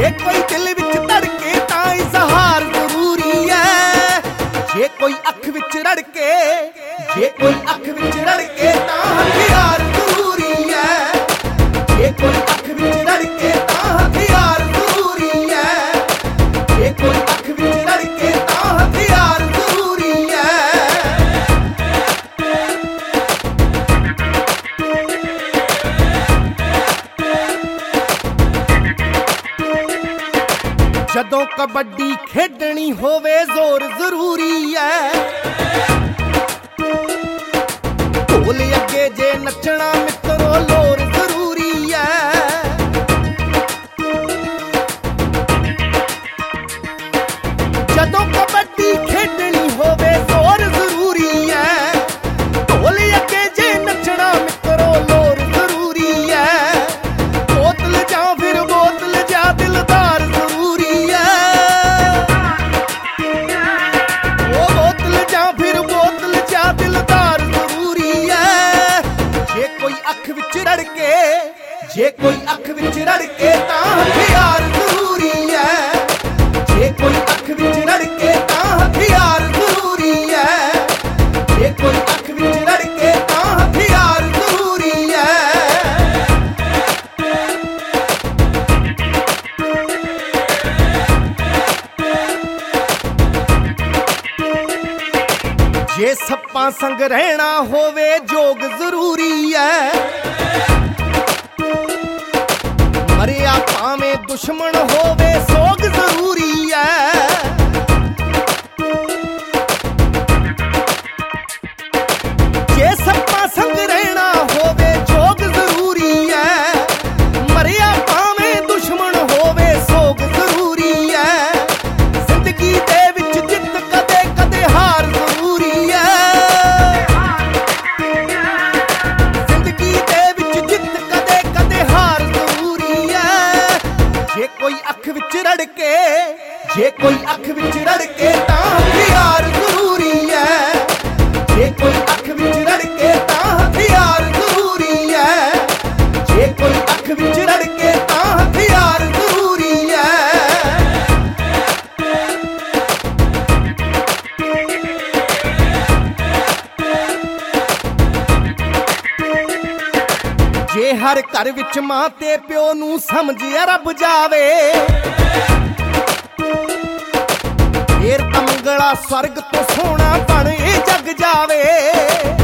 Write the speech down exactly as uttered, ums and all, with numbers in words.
जे कोई दिल विच धड़के तां इज़हार जरूरी है। जे कोई अख विच रड़के जे कोई अख विच रड़के तां हथियार जरूरी है। जे कोई अख विच रड़के तां हथियार जरूरी है। जे कोई अख विच रड़के तां हथियार जरूरी है। जदों कबड्डी खेडनी होवे जोर जरूरी है। ढोल अगे जे नचना मित्रो लोर जरूरी है। जदों कबड्डी खेडनी होवे जोर जरूरी है। ढोल अगे जे नचना मित्रो लोर जरूरी है। बोतल जा फिर बोतल जा दिलदार जरूरी है। ओ बोतल जा फिर बोतल जा दिलदार जरूरी है। जे कोई अख विच रड़के जे कोई अख विच रड़के तां हथियार जरूरी है। जे कोई अख विच रड़के तां हथियार जरूरी है। जे कोई अख विच रड़के तां हथियार जरूरी है। जे सप्पां संग रहना होवे जोग जरूरी है। मरिया भावें दुश्मन होवे सोग जरूरी है। जे सप्पां संग रहना होवे जोग जरूरी है। मरिया भावें दुश्मन होवे सोग जरूरी है। जिंदगी दे विच जित कदे कदे हार जरूरी है। जिंदगी दे विच जित कदे कदे हार जरूरी है। जे कोई अख विच रड़के जे कोई अख विच रड़के तां हथियार जरूरी है। जे कोई अख विच रड़के तां हथियार जरूरी है। जे कोई अख विच रड़के तां हथियार जरूरी है। जे हर घर विच मां ते प्यो नूं समझ रब जावे। फेर तां मंगला स्वर्ग तो सोहना बण ए जग जावे।